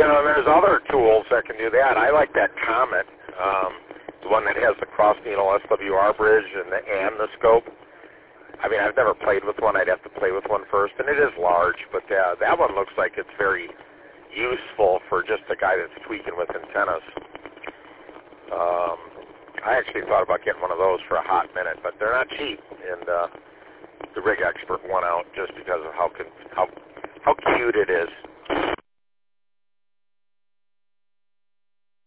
know, there's other tools that can do that. I like that Comet, the one that has the cross needle SWR bridge and the scope. I mean, I've never played with one. I'd have to play with one first, and it is large, but that one looks like it's very useful for just a guy that's tweaking with antennas. I actually thought about getting one of those for a hot minute, but they're not cheap, and the Rig Expert won out just because of how cute it is.